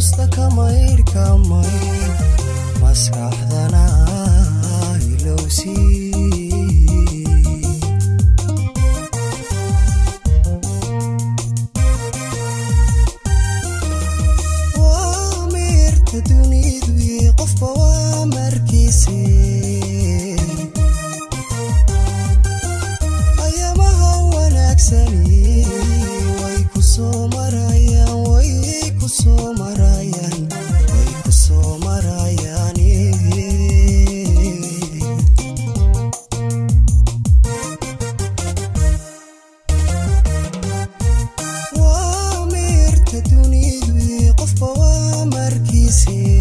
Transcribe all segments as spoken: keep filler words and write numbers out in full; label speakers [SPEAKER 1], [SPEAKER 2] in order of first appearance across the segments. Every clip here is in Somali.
[SPEAKER 1] xusuusta kamayr kamayr maskaxdana ilowsi dunidu qofba waa markiisii ayamaha wanaagsani way ku soo marayaan way ku soo marayaan way ku soo marayaan waa mirta dunidu qofba waa markiisii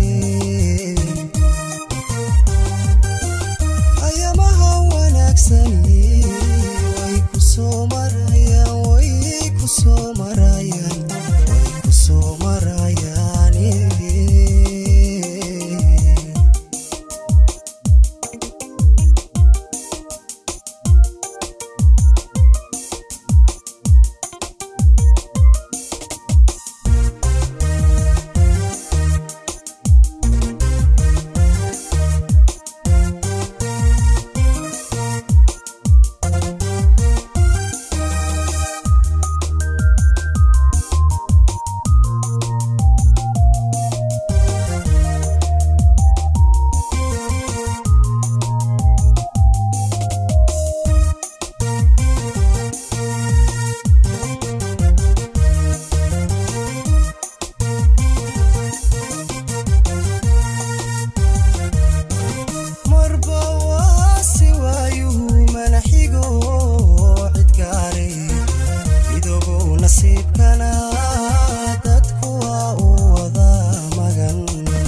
[SPEAKER 1] nasiibkana dadku waa u wada magan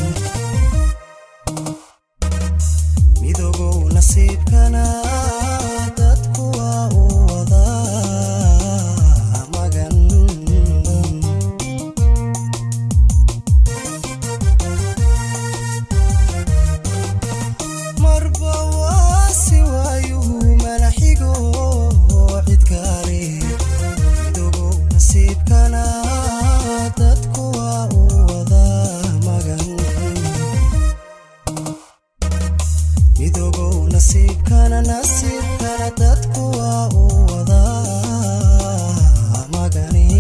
[SPEAKER 1] midoogow nasiibkana dadku waa u wada magan marba waa si waayuhu malaxigo cid gaari nasiibkana dadku waa u wada magan midoogow nasiibkana nasiibkana dadku waa u wada magani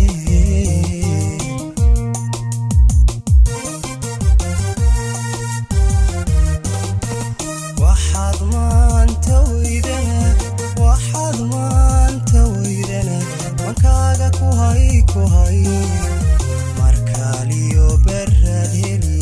[SPEAKER 1] waxaad maanta weydana waxaad maanta weydana mankaaga ku hay ku hay markaaliyo berad heli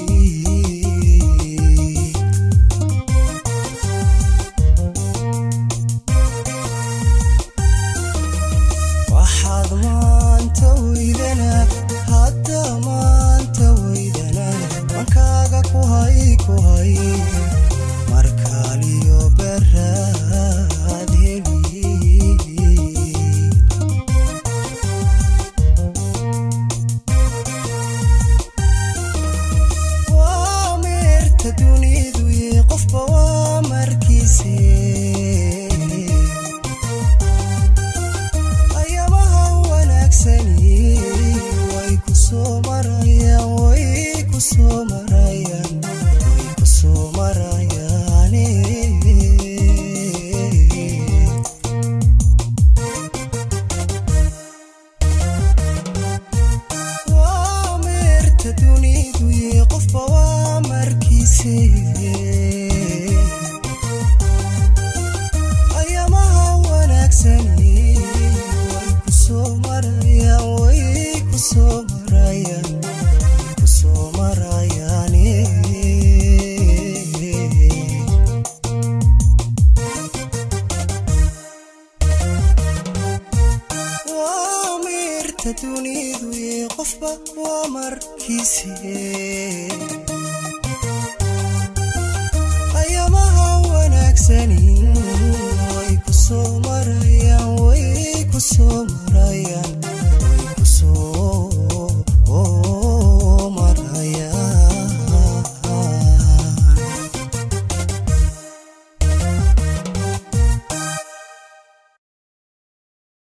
[SPEAKER 1] waxaad maanta weydana hadda maanta weydana mankaaga ku hay ku hay markaaliyo berad heli dunidu qofba waa markiisii ayamaha wanaagsani way ku soo marayaan way ku soo marayaan way ku soo marayaan waa mirta dunidu qofba waa ayamaha wanaagsani way ku soo marayaan way ku soo marayaan way ku soo marayaan waa mirta dunidu qofba waa markiisii ayamaha wanaagsani